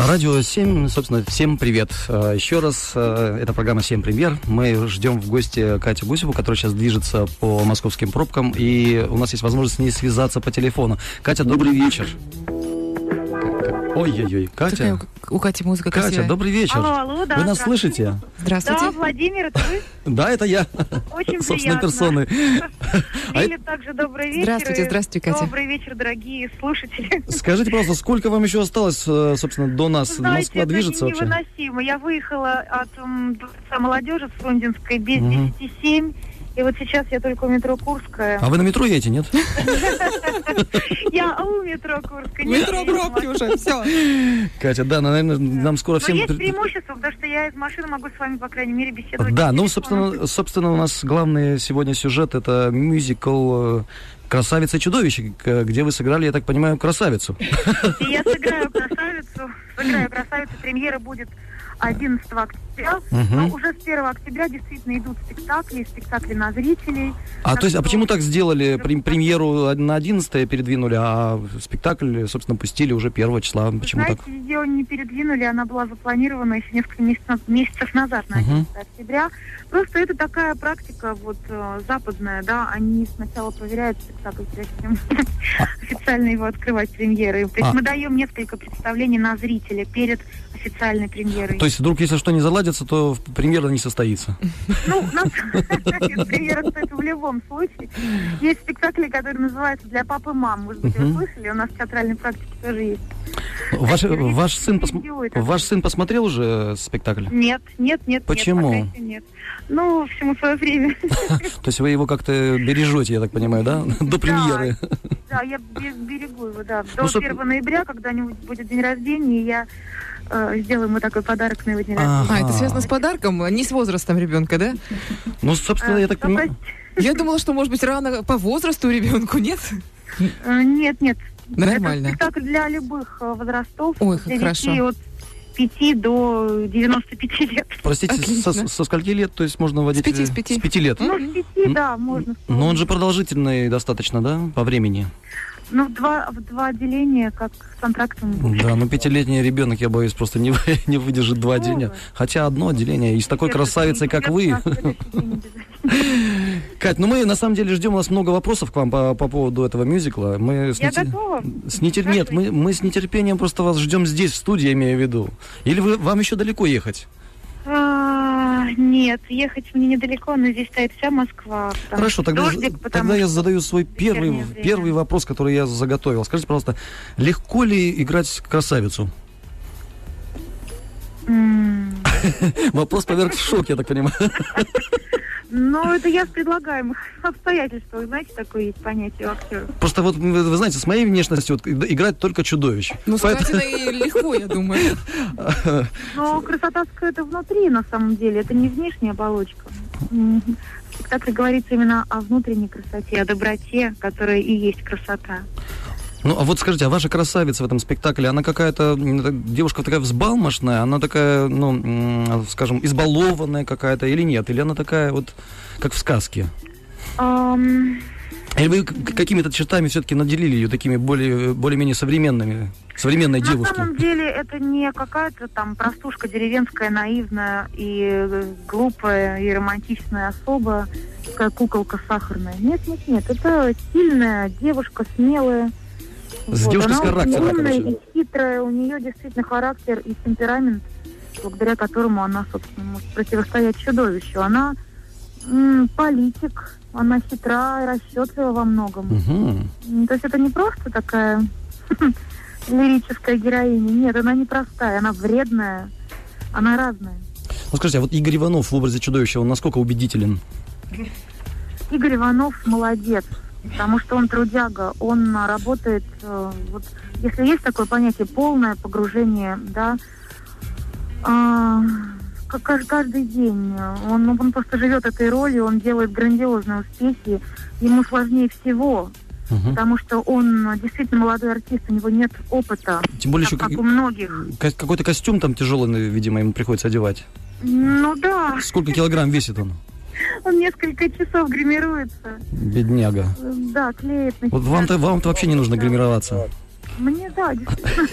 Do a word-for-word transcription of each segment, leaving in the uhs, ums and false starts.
Радио семь, собственно, всем привет. Еще раз, это программа «семь премьер». Мы ждем в гости Катю Гусеву, которая сейчас движется по московским пробкам, и у нас есть возможность с ней связаться по телефону. Катя, добрый вечер. Ой-ой-ой, Катя. Такая у Кати музыка Катя, красивая. добрый вечер. Алло, алло, да. Вы нас слышите? Здравствуйте. Да, Владимир, это вы? Да, это я. Очень собственной приятно. персоной. Или также добрый вечер. Здравствуйте, здравствуйте, Катя. Добрый вечер, дорогие слушатели. Скажите, пожалуйста, сколько вам еще осталось, собственно, до нас? Знаете, Москва это движется вообще? невыносимо. Я выехала от м, Дворца молодежи с Фрунзенской без Мгм. десяти семь. И вот сейчас я только у метро Курская. А вы на метро едете, нет? Я у метро Курская. не Метро еду в пробки Москву. уже, все. Катя, да, наверное, нам скоро Но всем... есть преимущество, потому что я из машины могу с вами, по крайней мере, беседовать. Да, по ну, телефону. собственно, собственно, у нас главный сегодня сюжет — это мюзикл «Красавица и чудовище», к- где вы сыграли, я так понимаю, красавицу. И я сыграю красавицу. Сыграю красавицу. Премьера будет одиннадцатого октября. Мгм. Но уже с первого октября действительно идут спектакли, спектакли на зрителей. А Так то есть, а что- почему так сделали? Прем- Премьеру на одиннадцатое передвинули, а спектакль, собственно, пустили уже первого числа. Почему Знаете, так? ее не передвинули, она была запланирована еще несколько месяцев, месяцев назад, на Мгм. одиннадцатого октября. Просто это такая практика вот э, западная, да, они сначала проверяют спектакль, прежде чем официально его открывать премьеры. То есть А. мы даем несколько представлений на зрителя перед официальной премьерой. То есть, вдруг, если что не заладится, то премьера не состоится. Ну, у нас премьера, кстати, в любом случае. Есть спектакли, которые называются «Для папы и мам». Может быть, Мгм. вы слышали? У нас в театральной практике тоже есть. Ваш, Зрители ваш, сын, пос- ревнуют. ваш сын посмотрел уже спектакль? Нет, нет, нет. Почему? Нет, пока еще нет. Ну, всему свое время. То есть вы его как-то бережете, я так понимаю, да? До премьеры. Да, я бе- берегу его, да. До Ну, чтоб- первого ноября, когда-нибудь будет день рождения, и я э, сделаю ему такой подарок на его день Ага. рождения. А, это связано с подарком, а не с возрастом ребенка, да? Ну, собственно, А, я так что, понимаю... Я думала, что, может быть, рано по возрасту ребенку, нет? э, Нет, нет. Нормально. Это спектакль для любых э, возрастов. Ой, как для хорошо. детей от пяти до девяноста пяти лет. Простите, Отлично. со, со скольки лет, то есть можно водить? С пяти, э, с пяти. С пяти лет. Ну, с пяти, да, можно. Но он же продолжительный достаточно, да, по времени? Ну, в два, в два отделения, как с контрактом. Да, но пятилетний ребенок, я боюсь, просто не, вы- не выдержит два Ну, отделения. Хотя одно отделение, и с такой красавицей, как вы. На следующий день обязательно. Кать, ну мы на самом деле ждем, у нас много вопросов к вам по, по поводу этого мюзикла. Мы с Я нетер- готова. с нетер- Нет, мы, мы с нетерпением просто вас ждем здесь, в студии, я имею в виду. Или вы, вам еще далеко ехать? А, нет, ехать мне недалеко, но здесь стоит вся Москва. потому Хорошо, что тогда, дождик, потому тогда я что- задаю свой первый, вечернее время. первый вопрос, который я заготовил. Скажите, пожалуйста, легко ли играть красавицу? М, Вопрос поверг в шок, я так понимаю. Ну, это я в предлагаемых обстоятельствах. Знаете, такое есть понятие у актеров. Просто вот, вы, вы знаете, с моей внешностью вот, иг- играть только чудовище. Ну, с Поэтому- Катиной легко, я думаю. Но красота скрыта внутри, на самом деле. Это не внешняя оболочка. М, В спектакле говорится именно о внутренней красоте, о доброте, которая и есть красота. Ну, а вот скажите, а ваша красавица в этом спектакле, она какая-то, м, так- девушка такая взбалмошная, она такая, ну, м, скажем, избалованная какая-то или нет? Или она такая вот, как в сказке? Ам, Или вы к- какими-то чертами все-таки наделили ее такими более, более-менее современными, современной На девушки? самом деле это не какая-то там простушка деревенская, наивная и э, глупая и романтичная особа, такая куколка сахарная. Нет, нет, нет. Это сильная девушка, смелая. С девушкой с Она очень характером, умная короче. и хитрая. У нее действительно характер и темперамент, благодаря которому она, собственно, может противостоять чудовищу. Она м, политик, она хитра и расчетлива во многом. Мгм. М, То есть это не просто такая лирическая героиня. Нет, она не простая, она вредная, она разная. Ну, скажите, а вот Игорь Иванов в образе чудовища, он насколько убедителен? Игорь Иванов молодец, потому что он трудяга, он а, работает, э, вот, если есть такое понятие, полное погружение, да, а, как кажд- каждый день. Он, он просто живет этой ролью, он делает грандиозные успехи, ему сложнее всего. Мгм. Потому что он действительно молодой артист, у него нет опыта, Тем более как, еще как как- у многих. ка- какой-то костюм там тяжелый, видимо, ему приходится одевать. Ну да, Сколько килограмм весит он? он несколько часов гримируется. Бедняга. Да, клеит. Вот вам-то, вам-то вообще не нужно гримироваться. Мне, да, действительно.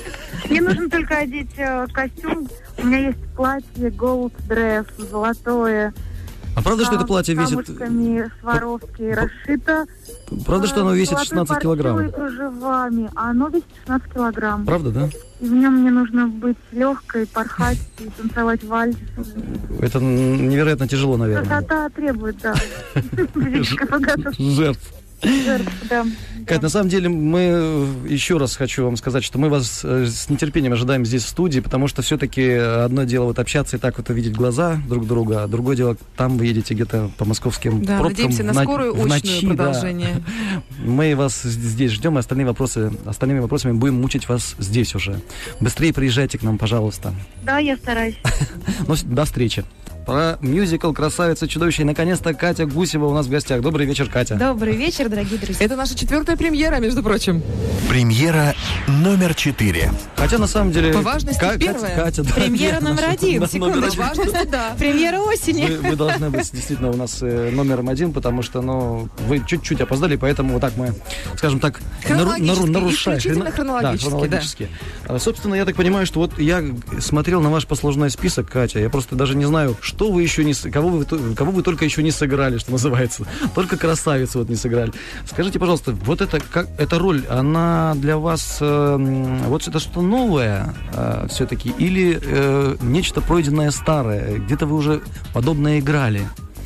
Мне нужно только одеть э, костюм. У меня есть платье, gold dress, золотое. А правда, что это платье весит... С камушками Сваровски расшито. Правда, что оно весит шестнадцать килограмм? И кружевами, а оно весит шестнадцать килограмм. Правда, да? И в нем мне нужно быть легкой, порхать и танцевать вальс. Это невероятно тяжело, наверное. Красота требует, да. Физической подготовки. Жертв. Жертв, да. Кать, на самом деле мы еще раз хочу вам сказать, что мы вас с нетерпением ожидаем здесь в студии, потому что все-таки одно дело вот общаться и так вот увидеть глаза друг друга, а другое дело, там вы едете где-то по московским да, пробкам. Надеемся на на, скорую очную ночи, продолжение. Да. Мы вас здесь ждем, и остальные вопросы, остальными вопросами будем мучить вас здесь уже. Быстрее приезжайте к нам, пожалуйста. Да, я стараюсь. Ну, до встречи. Про мюзикл «Красавица и чудовище». И, наконец-то, Катя Гусева у нас в гостях. Добрый вечер, Катя. Добрый вечер, дорогие друзья. Это наша четвертая премьера, между прочим. Премьера номер четыре. Хотя, на самом деле... По важности Ка- первая. Катя, да, Премьера номер один. Да, Секунду, номер по важности, да. Премьера осени. Вы, вы должны быть действительно у нас э, номером один, потому что, ну, вы чуть-чуть опоздали, поэтому вот так мы, скажем так, нару- Хронологически, нарушаем. исключительно хронологически, да, хронологически. А, собственно, я так понимаю, что вот я смотрел на ваш послужной список, Катя, я просто даже не знаю, что вы еще не... с- Кого вы, то- кого вы только еще не сыграли, что называется. Только красавицу вот не сыграли. Скажите, пожалуйста, вот это, как, эта роль, она для вас э, м, вот это что новое э, все-таки или э, нечто пройденное старое? Где-то вы уже подобное играли?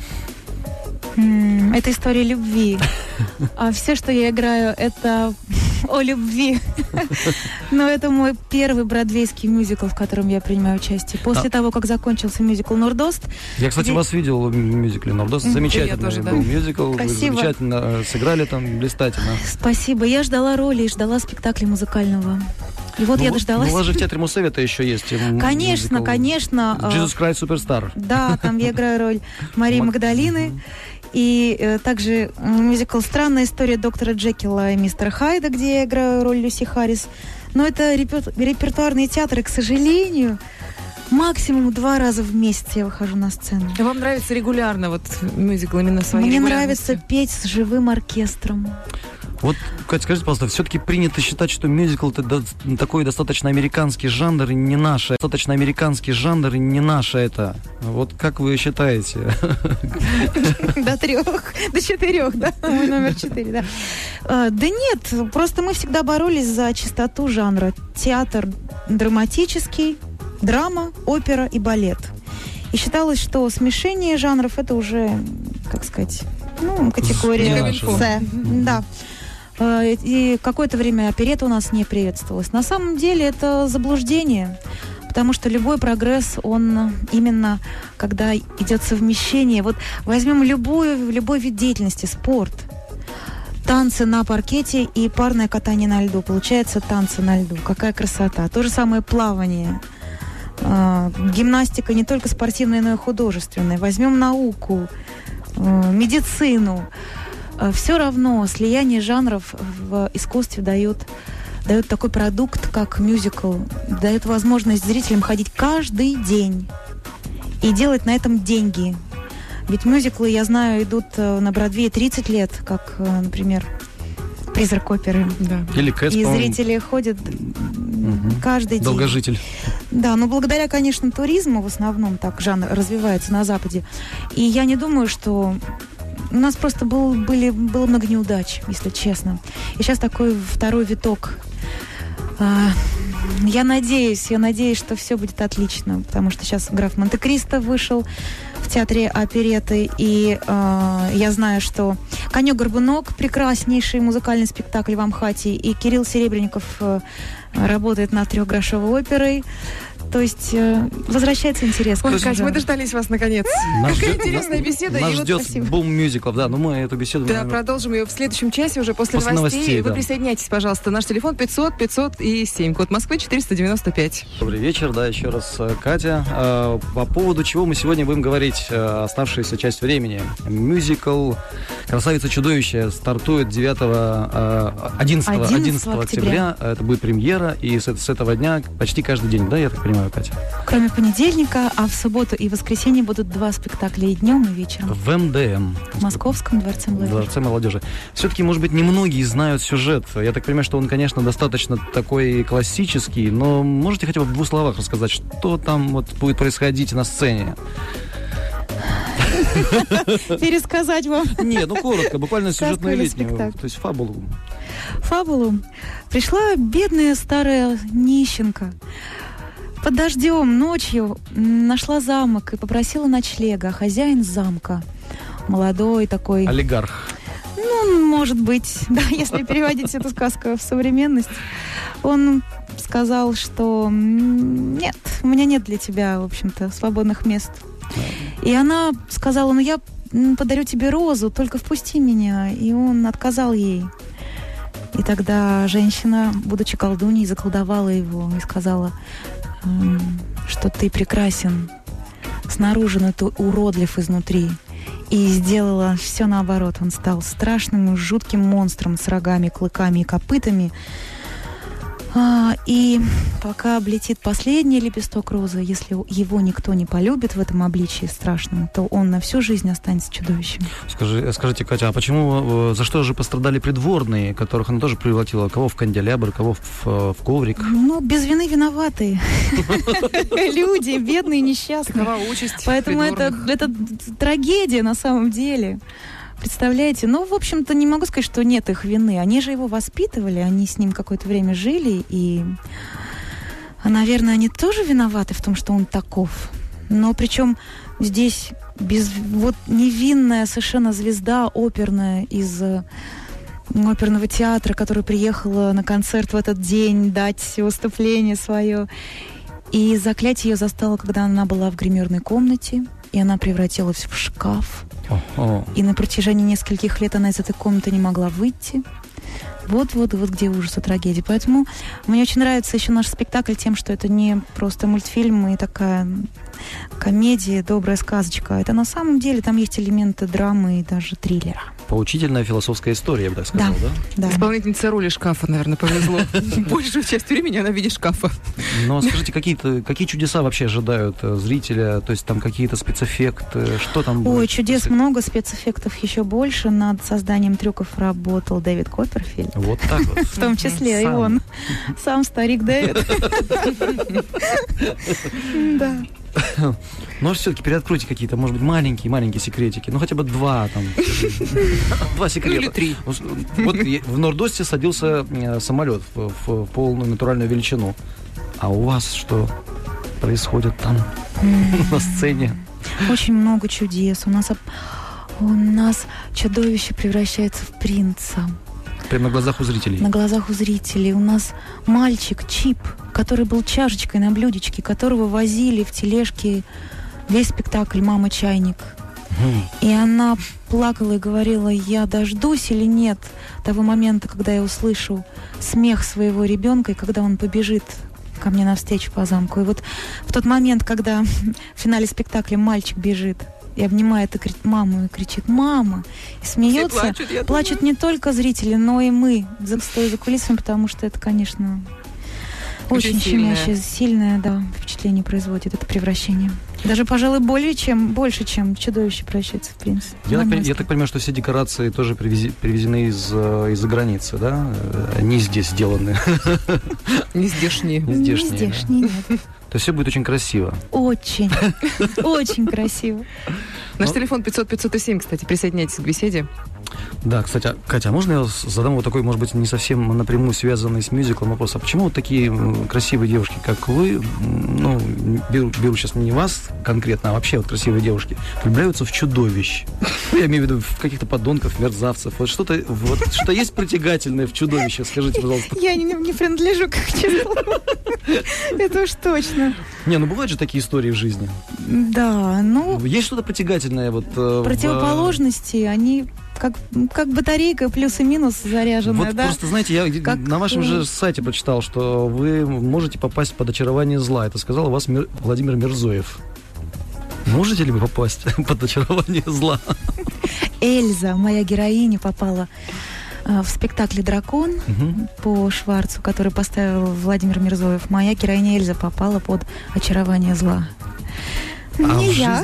М, Это история любви. А все, что я играю, это о любви. Но это мой первый бродвейский мюзикл, в котором я принимаю участие. После А. того, как закончился мюзикл «Нордост», Я, кстати, Где- вас видел в мюзикле «Нордост». М, Замечательный я тоже, да. был мюзикл. Вы Спасибо. замечательно э, сыграли там, блистательно. спасибо, я ждала роли и ждала спектакля музыкального. И вот Ну, я ну, дождалась. у вас же в театре Моссовета еще есть м, Конечно, мюзикл конечно. э, «Jesus Christ Superstar». Да, там я играю роль Марии Мак- Магдалины. И э, также м, мюзикл «Странная история доктора Джекила и мистера Хайда», где я играю роль Люси Харрис. Но это репер- репертуарные театры, к сожалению, максимум два раза в месяц я выхожу на сцену. Вам нравится регулярно вот мюзикл именно своей Мне регулярностью? нравится петь с живым оркестром. Вот, Катя, скажите, пожалуйста, все-таки принято считать, что мюзикл это до- такой достаточно американский жанр, и не наше. Достаточно американский жанр, и не наше это. Вот как вы считаете? До трех, до четырех, да, мой номер четыре, да. А, Да нет, просто мы всегда боролись за чистоту жанра. Театр драматический, драма, опера и балет. И считалось, что смешение жанров это уже, как сказать, ну, категория Не наше, С. Да. А, И какое-то время оперетта у нас не приветствовалась. На самом деле это заблуждение. Потому что любой прогресс, он именно, когда идет совмещение. Вот возьмем любую, любой вид деятельности, спорт, танцы на паркете и парное катание на льду. Получается танцы на льду. Какая красота. То же самое плавание. А, гимнастика не только спортивная, но и художественная. Возьмем науку, а, медицину. Все равно слияние жанров в искусстве дает дает такой продукт, как мюзикл, дает возможность зрителям ходить каждый день и делать на этом деньги. Ведь мюзиклы, я знаю, идут э, на Бродвее тридцать лет, как, э, например, «Призрак оперы». Да. Или Кэс, И по-моему, зрители ходят Мгм. каждый день. долгожитель. Да, но благодаря, конечно, туризму в основном так жанр развивается на Западе. И я не думаю, что у нас просто был, были, было много неудач, если честно. И сейчас такой второй виток. А, Я надеюсь, я надеюсь, что все будет отлично, потому что сейчас «Граф Монте-Кристо» вышел в театре оперетты, и э, я знаю, что «Конек-горбунок» — прекраснейший музыкальный спектакль в Амхате, и Кирилл Серебренников э, работает над трехгрошовой оперой. То есть э, возвращается интерес. к Ой, этому Кать, мы жанру. дождались вас наконец. Нас Какая ждет- интересная нас- беседа. Нас и вот ждет спасибо. бум мюзиклов, да, но мы эту беседу, Да, наверное, продолжим ее в следующем часе уже после, После новостей. новостей, Вы да. присоединяйтесь, пожалуйста. Наш телефон пятьсот пятьсот и семь, код Москвы четыреста девяносто пять. Добрый вечер, да, еще раз, э, Катя. Э, По поводу чего мы сегодня будем говорить э, оставшуюся часть времени. Мюзикл «Красавица и чудовище» стартует девятого, э, одиннадцатого, одиннадцатого октября. Это будет премьера, и с, с этого дня почти каждый день, да, я так понимаю? остальное, Катя? Кроме понедельника, а в субботу и воскресенье будут два спектакля и днем, и вечером. В эм дэ эм. В Московском дворце молодежи. Дворце молодежи. Все-таки, может быть, немногие знают сюжет. Я так понимаю, что он, конечно, достаточно такой классический, но можете хотя бы в двух словах рассказать, что там вот будет происходить на сцене? Пересказать вам. Нет, ну коротко, буквально сюжетную линию. Спектакль. То есть фабулу. Фабулу. Пришла бедная старая нищенка. Под дождем ночью нашла замок и попросила ночлега. А хозяин замка, молодой такой... Олигарх. Ну, может быть, да, если переводить эту сказку в современность. Он сказал, что нет, у меня нет для тебя, в общем-то, свободных мест. И она сказала, ну я подарю тебе розу, только впусти меня. И он отказал ей. И тогда женщина, будучи колдуньей, заколдовала его и сказала, что ты прекрасен снаружи, но ты уродлив изнутри. И сделала все наоборот. Он стал страшным и жутким монстром с рогами, клыками и копытами. А, и пока облетит последний лепесток розы, если его никто не полюбит в этом обличии страшном, то он на всю жизнь останется чудовищем. Скажи, скажите, Катя, а почему, за что же пострадали придворные, которых она тоже превратила? Кого в канделябр, кого в, в коврик? Ну, без вины виноватые. Люди, бедные, несчастные. Какова участь Поэтому это трагедия на самом деле. Представляете? Ну, в общем-то, не могу сказать, что нет их вины. Они же его воспитывали, они с ним какое-то время жили, и, наверное, они тоже виноваты в том, что он таков. Но причем здесь без, вот невинная совершенно звезда оперная из оперного театра, которая приехала на концерт в этот день дать выступление свое. И заклятие ее застало, когда она была в гримерной комнате, и она превратилась в шкаф. О-о. И на протяжении нескольких лет она из этой комнаты не могла выйти. Вот-вот-вот где ужас и трагедия. Поэтому мне очень нравится еще наш спектакль тем, что это не просто мультфильм и такая комедия, добрая сказочка. Это на самом деле там есть элементы драмы и даже триллера. Поучительная философская история, я бы так сказал, да? Да. Да. Исполнительнице роли шкафа, наверное, повезло. Большую часть времени она в виде шкафа. Но скажите, какие-то, какие чудеса вообще ожидают зрителя? То есть там какие-то спецэффекты? Что там будет? Ой, чудес много, спецэффектов еще больше. Над созданием трюков работал Дэвид Копперфильд. Вот так вот. В том числе и он. Сам старик Дэвид. Да. Но все-таки переоткройте какие-то, может быть, маленькие-маленькие секретики. Ну, хотя бы два там. Два секрета. Или три. Вот в Нордосте садился самолет в полную натуральную величину. А у вас что происходит там на сцене? Очень много чудес. У нас, у нас чудовище превращается в принца. Прямо на глазах у зрителей? На глазах у зрителей. У нас мальчик Чип, который был чашечкой на блюдечке, которого возили в тележке весь спектакль «Мама чайник». Mm. И она плакала и говорила, я дождусь или нет того момента, когда я услышу смех своего ребенка, и когда он побежит ко мне навстречу по замку. И вот в тот момент, когда в финале спектакля мальчик бежит и обнимает и кричит, маму, и кричит «мама!» и смеется. Плачут, плачут не только зрители, но и мы, стоя за кулисами, потому что это, конечно, очень, очень щемящее, сильное, да, впечатление производит это превращение. Даже, пожалуй, более чем, больше, чем чудовище превращается в принца. Я так, я так понимаю, что все декорации тоже привези, привезены из, из-за границы, да? Не здесь сделаны. Не здешние. Не здешние, Не здешние, да? нет. То есть все будет очень красиво. Очень. Очень красиво. Наш телефон пятьсот пятьсот семь, кстати, присоединяйтесь к беседе. Да, кстати, Катя, а можно я задам вот такой, может быть, не совсем напрямую связанный с мюзиклом вопрос? А почему вот такие красивые девушки, как вы, ну, беру, беру сейчас не вас конкретно, а вообще вот красивые девушки, влюбляются в чудовищ? Я имею в виду в каких-то подонков, мерзавцев. Вот что-то, вот, что-то есть притягательное в чудовище, скажите, пожалуйста. Я не, не принадлежу к числу. Это уж точно. Не, ну бывают же такие истории в жизни. Да, ну... Есть что-то притягательное вот... Противоположности, они... Как, как батарейка плюс и минус заряженная, вот да? Просто, знаете, я как... на вашем же сайте прочитал, что вы можете попасть под очарование зла. Это сказал у вас Мир... Владимир Мирзоев. Можете ли вы попасть под очарование зла? Эльза, моя героиня, попала В спектакле «Дракон» угу. по Шварцу, который поставил Владимир Мирзоев, моя героиня Эльза попала под очарование зла. А Не я.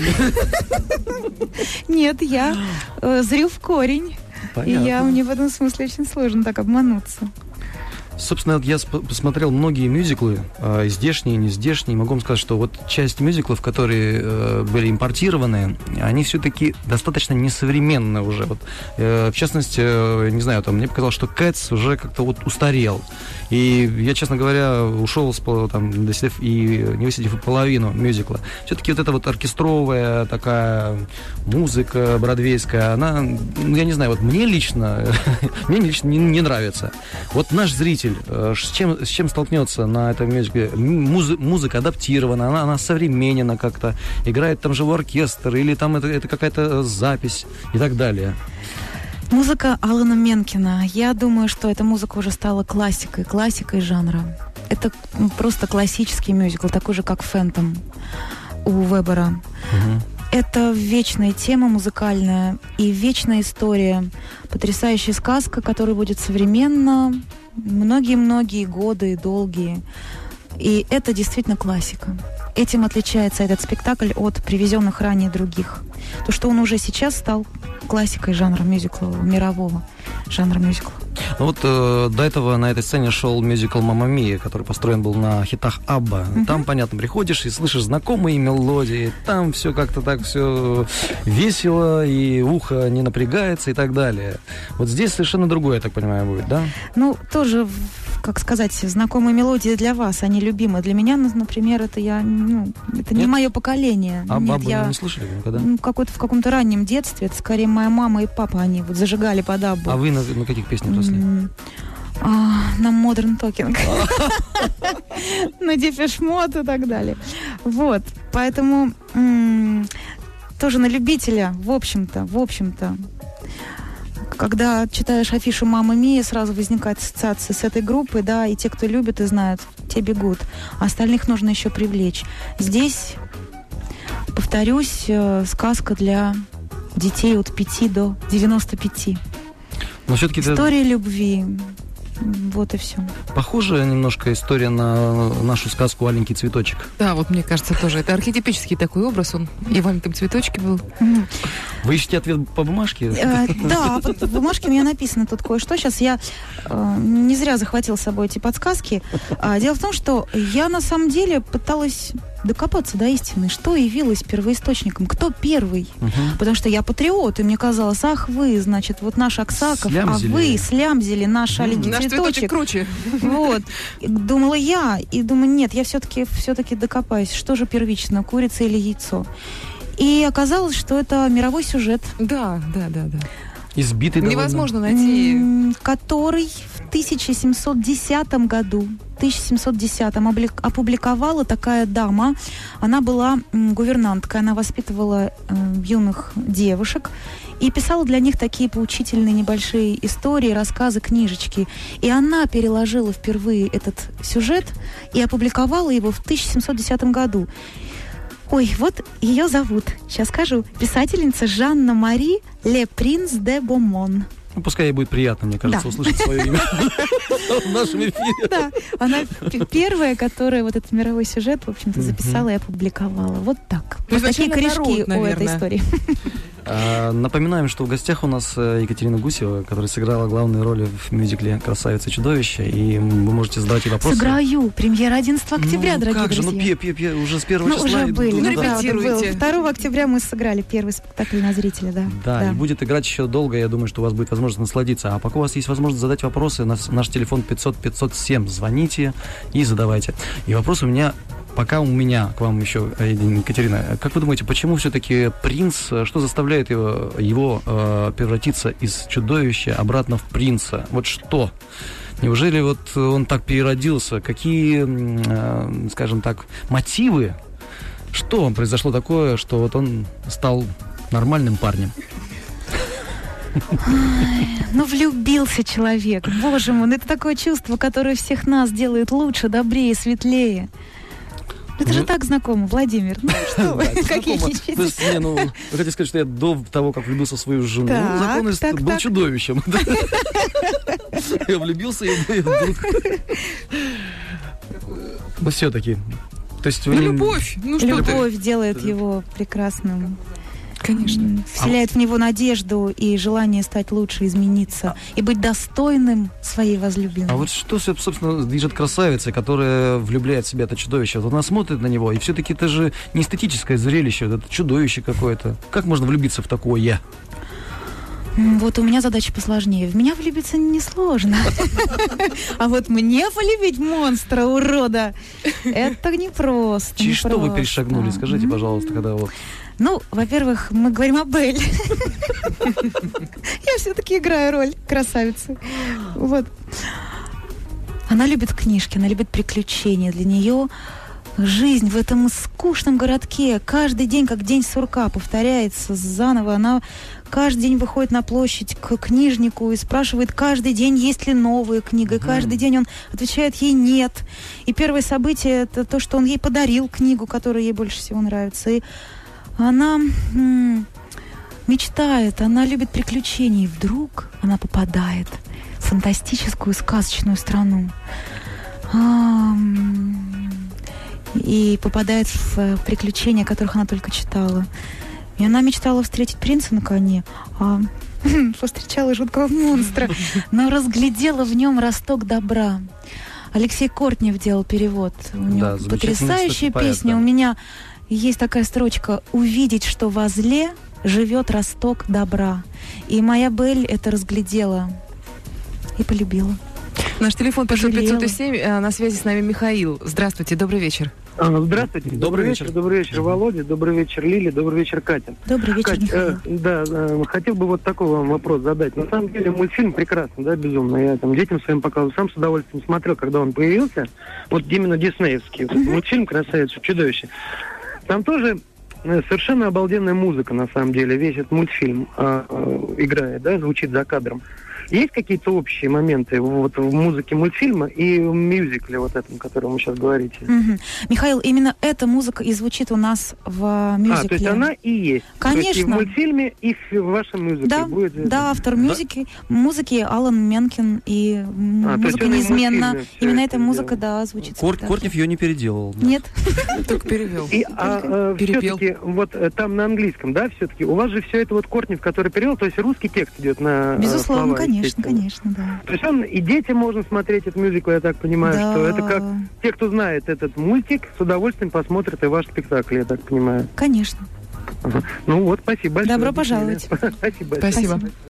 Нет, я зрю в корень. И я, мне в этом смысле очень сложно так обмануться. Собственно, я посмотрел многие мюзиклы, э, здешние и не здешние. Могу вам сказать, что вот часть мюзиклов, которые э, были импортированы, они все-таки достаточно несовременные уже. Вот, э, в частности, э, не знаю, там, мне показалось, что Cats уже как-то вот устарел. И я, честно говоря, ушел с, там, досидев и не высидев и половину мюзикла. Все-таки вот эта вот оркестровая такая музыка бродвейская, она, ну, я не знаю, вот мне лично, мне лично не, не нравится. Вот наш зритель С чем, с чем столкнется на этом мюзикле? Музы, музыка адаптирована, она, она современна как-то, играет там живой оркестр, или там это, это какая-то запись и так далее. Музыка Алана Менкена. Я думаю, что эта музыка уже стала классикой, классикой жанра. Это просто классический мюзикл, такой же, как «Фэнтом» у Вебера. Угу. Это вечная тема музыкальная и вечная история. Потрясающая сказка, которая будет современна многие-многие годы, долгие. И это действительно классика. Этим отличается этот спектакль от привезенных ранее других. То, что он уже сейчас стал классикой жанра мюзикла, мирового жанра мюзикла. Ну вот э, до этого на этой сцене шел мюзикл «Мамма Мия», который построен был на хитах Абба. Uh-huh. Там, понятно, приходишь и слышишь знакомые мелодии, там все как-то так все весело, и ухо не напрягается и так далее. Вот здесь совершенно другое, я так понимаю, будет, да? Ну, тоже, как сказать, знакомые мелодии для вас, они любимые. Для меня, например, это я, ну, это не мое поколение. А Нет, Абба я не слышали никогда? Ну, какой-то, в каком-то раннем детстве, это скорее моя мама и папа, они вот зажигали под Аббу. А вы на, на каких песнях росли? А, на Modern Talking, на Depeche Mode и так далее. Вот, поэтому тоже на любителя, в общем-то, в общем-то. Когда читаешь афишу «Мамма Мия», сразу возникает ассоциация с этой группой, да, и те, кто любит и знают, те бегут. А остальных нужно еще привлечь. Здесь, повторюсь, сказка для детей от пяти до девяноста пяти. Но все-таки история это... любви. Вот и все. Похожая немножко история на нашу сказку «Аленький цветочек». Да, вот мне кажется тоже. Это архетипический такой образ. Он и в «Аленьком цветочке» был. Вы ищете ответ по бумажке? Э, да, по бумажке у меня написано тут кое-что. Сейчас я э, не зря захватила с собой эти подсказки. А, дело в том, что я на самом деле пыталась докопаться до истины, что явилось первоисточником, кто первый. Угу. Потому что я патриот, и мне казалось, ах вы, значит, вот наш Аксаков, слямзили. А вы слямзили наш аленький наш цветочек. круче. Вот. Думала я, и думаю, нет, я все-таки, все-таки докопаюсь, что же первично, курица или яйцо. И оказалось, что это мировой сюжет. Да, да, да, да. Избитый невозможно найти. Который в тысяча семьсот десятом году, тысяча семьсот десятом опубликовала такая дама. Она была гувернанткой, она воспитывала э, юных девушек и писала для них такие поучительные небольшие истории, рассказы, книжечки. И она переложила впервые этот сюжет и опубликовала его в тысяча семьсот десятом году. Ой, вот ее зовут, сейчас скажу, писательница Жанна-Мари Ле Принц де Бомон. Ну, пускай ей будет приятно, мне кажется, да. услышать свое имя в нашем эфире. Да, она первая, которая вот этот мировой сюжет, в общем-то, записала и опубликовала. Вот так. Вот такие корешки у этой истории. Напоминаем, что в гостях у нас Екатерина Гусева, которая сыграла главную роль в мюзикле «Красавица и чудовище», и вы можете задавать ей вопросы. Сыграю. Премьера одиннадцатого октября, ну, дорогие как же, друзья. Ну, пе, пе, пе, уже с первого ну, числа. Уже были. Ну, ну, репетируйте. второго октября мы сыграли первый спектакль на зрителя, да. Да, да, и будет играть еще долго, я думаю, что у вас будет возможность насладиться. А пока у вас есть возможность задать вопросы, наш, наш телефон пятьсот пятьсот семь, звоните и задавайте. И вопрос у меня... Пока у меня к вам еще, Екатерина, как вы думаете, почему все-таки принц, что заставляет его, его э, превратиться из чудовища обратно в принца? Вот что? Неужели вот он так переродился? Какие, э, скажем так, мотивы? Что произошло такое, что вот он стал нормальным парнем? Ой, ну, влюбился человек. Боже мой, это такое чувство, которое всех нас делает лучше, добрее, светлее. Это же так знакомо, Владимир. Ну что вы, Да, какие знакомо. То есть, не, ну, вы хотите сказать, что я до того, как влюбился в свою жену, Так, законность так, был так. чудовищем. Я влюбился, и вдруг... Ну, все-таки. То есть, вы Ну, не- любовь. Ну, что ты? Любовь делает его прекрасным. Конечно. М, Вселяет в него надежду и желание стать лучше, измениться и быть достойным своей возлюбленной. А вот что, собственно, движет красавицей, которая влюбляет в себя это чудовище? Вот она смотрит на него, и все-таки это же не эстетическое зрелище, это чудовище какое-то. Как можно влюбиться в такое? М, Вот у меня задача посложнее. В меня влюбиться несложно. А вот мне полюбить монстра, урода, это непросто. Через что вы непросто. перешагнули? Скажите, М. пожалуйста, когда вот... Ну, во-первых, мы говорим о Белле. Я все-таки играю роль красавицы. Вот. Она любит книжки, она любит приключения. Для нее жизнь в этом скучном городке каждый день, как день сурка, повторяется заново. Она каждый день выходит на площадь к книжнику и спрашивает каждый день, есть ли новая книга. И каждый день он отвечает ей нет. И первое событие — это то, что он ей подарил книгу, которая ей больше всего нравится. И она м, мечтает, она любит приключения. И вдруг она попадает в фантастическую сказочную страну. Ам, И попадает в э, приключения, которых она только читала. И она мечтала встретить принца на коне, а повстречала жуткого монстра, но разглядела в нем росток добра. Алексей Кортнев делал перевод. У него Да, замечательный, потрясающая кстати, поэт, песня. да. У меня есть такая строчка: «Увидеть, что во зле живет росток добра». И моя Белль это разглядела и полюбила. Наш телефон пятьсот Пожалела. пятьсот семь, а на связи с нами Михаил. Здравствуйте, добрый вечер. А, Здравствуйте. Добрый вечер. Добрый вечер, Володя. Добрый вечер, Лили. Добрый вечер, Катя. Добрый вечер, Кать, Михаил. э, да, э, хотел бы вот такой вам вопрос задать. На самом деле мультфильм прекрасный, да, безумно. Я там детям своим показывал, сам с удовольствием смотрел, когда он появился. Вот именно диснеевский. Вот этот мультфильм «Красавица чудовище». Там тоже э, совершенно обалденная музыка, на самом деле. Весь этот мультфильм э, э, играет, да, звучит за кадром. Есть какие-то общие моменты вот в музыке мультфильма и в мюзикле вот этом, о котором вы сейчас говорите? Мгм. Михаил, именно эта музыка и звучит у нас в мюзикле. А, то есть она и есть. Конечно. То есть и в мультфильме, и в вашем мюзикле Да, будет. да, автор музыки, музыки Алан Менкен, и м, А, то есть музыка он и в неизменна. мультфильме всё Именно это эта музыка, сделал. да, звучит. в Кор- спектакле. Кортнев ее не переделал. Нет. Только перевел. И а, э, Перепел. все-таки вот э, там на английском, да, все-таки у вас же все это вот Кортнев, который перевел, то есть русский текст идет на э, Безусловно, слова, конечно, естественно. конечно, да. То есть он и детям можно смотреть этот мюзикл, я так понимаю, Да. что это как те, кто знает этот мультик, с удовольствием посмотрят и ваш спектакль, я так понимаю. Конечно. Ага. Ну вот, спасибо большое. Добро До свидания. пожаловать. Спасибо большое. Спасибо. Спасибо.